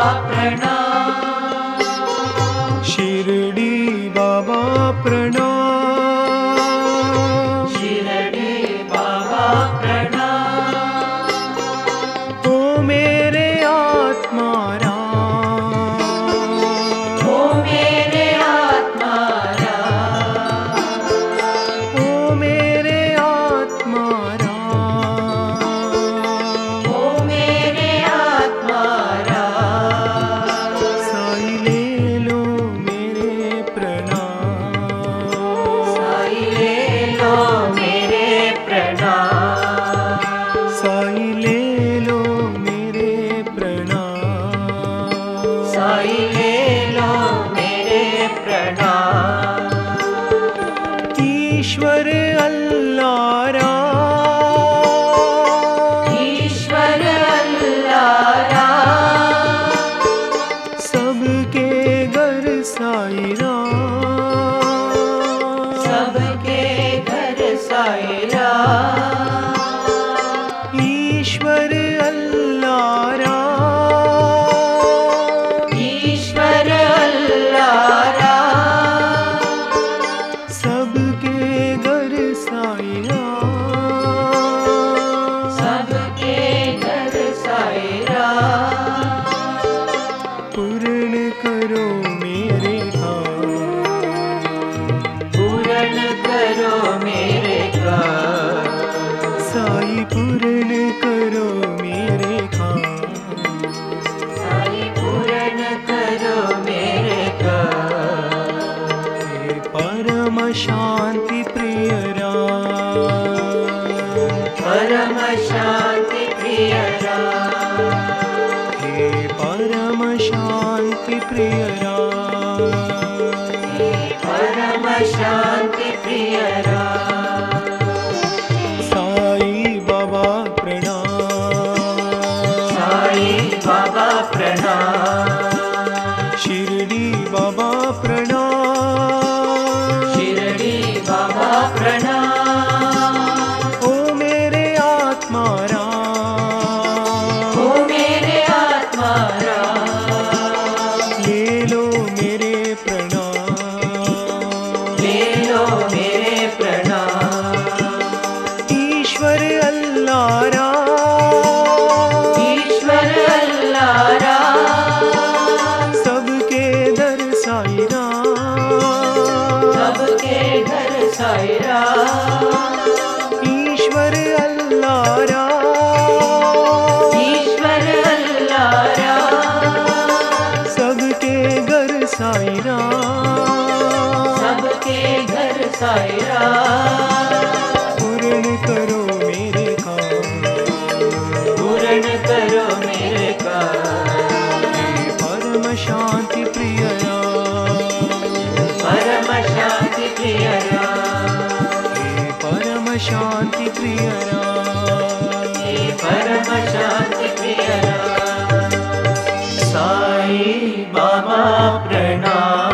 प्रणाम। शिरडी बाबा प्रणाम। शिरडी बाबा प्रणाम। ओ मेरे आत्मा राम, ओ मेरे आत्मा राम, ओ मेरे आत्मा राम, ओ मेरे आत्मा राम। साई ले लो मेरे प्रणाम, साई ले लो मेरे प्रणाम। साई ले लो मेरे प्रणाम, साई ले लो मेरे प्रणाम। ईश्वर अल्लाह राम, ईश्वर अल्लाह राम, सबके घर साई राम, सबके घर साई राम। ईश्वर अल्लाह राम, ईश्वर अल्लाह राम, सबके घर साई राम, सबके घर साई राम। पूर्ण करो मेरे काम, पूर्ण करो मेरे काम। साई पूर्ण करो मेरे काम, साई पूर्ण करो मेरे काम। हे परम शांति प्रिय राम, परम शांति प्रिय राम। हे परम शांति प्रिय राम, परम शांति प्रिय राम। साई बाबा प्रणाम, साई बाबा प्रणाम। शिरडी बाबा प्रणाम, शिरडी बाबा प्रणाम। ओ मेरे आत्मा राम, ओ मेरे आत्मा राम, ले लो मेरे प्रणाम, ले लो मेरे प्रणाम। ईश्वर अल्लाह राम, ईश्वर अल्लाह राम, सबके दर साई राम, सबके घर साई राम। ईश्वर अल्लाह राम, ईश्वर अल्लाह राम, सबके घर साई राम, सबके घर साई राम। पूर्ण करो मेरे काम, पूर्ण करो मेरे काम। हे परम शांति प्रिय राम, परम शांति प्रिय राम। हे परम शांति प्रिय राम, हे परम शांति प्रिय राम। साई बाबा प्रणाम।